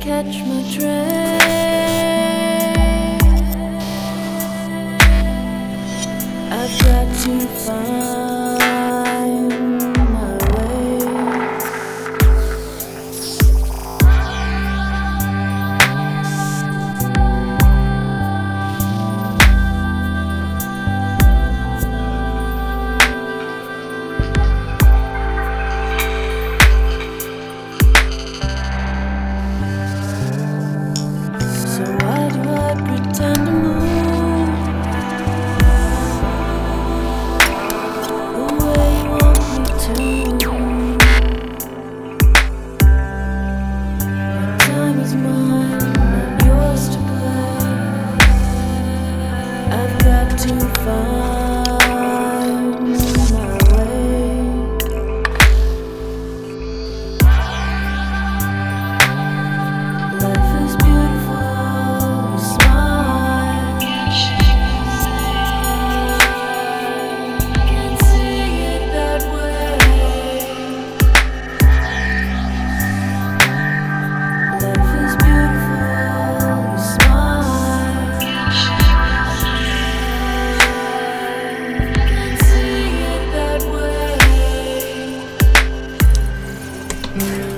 catch my train. I've got to find my way. So why do I pretend to move the way you want me to? My time is mine, not yours to play. I've got to find my way. Life is beautiful, you smile. Can't see it that way. Life is beautiful, you smile. Can't see it that way.